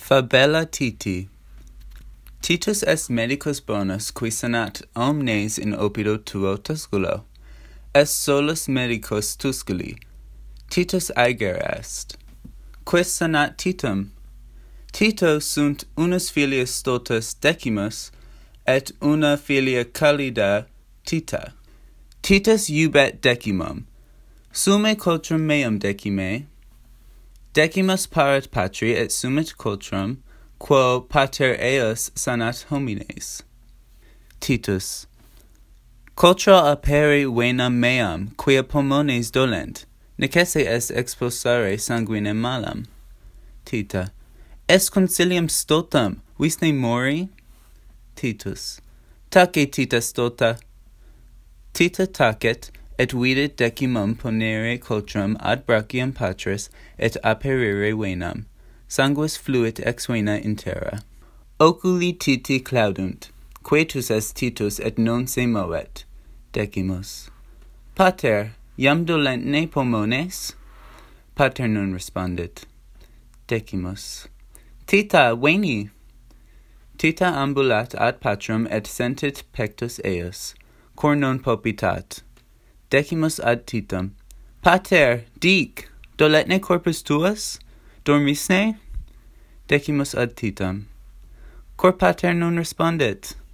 Fabella Titi. Titus est medicus bonus qui sanat omnes in opido tuo tusculo. Est solus medicus tusculi. Titus ager est. Quis sanat Titum? Tito sunt unus filius stultus decimus, et una filia calida Tita. Titus iubet decimum. Sume cultrum meum decime. Decimus paret patri et sumit cultrum, quo pater eos sanat homines. Titus. Cultura aperi venam meam, quia pulmones dolent, necesse est expulsare sanguinem malam. Tita. Est concilium stultum, visne mori? Titus. Tace Tita stulta. Tita tacet, et vidit decimum ponere cultrum ad brachium patris, et aperire venam. Sanguis fluit ex vena in terra. Oculi Titi claudunt. Quietus est Titus et non se movet. Decimus. Pater, iam dolentne pulmones? Pater non respondit. Decimus. Tita, veni! Tita ambulat ad patrum et sentit pectus eos. Cor non palpitat. Decimus ad Titam. Pater, dic, doletne corpus tuus? Dormisne? Decimus ad Titam. Cor pater non respondit.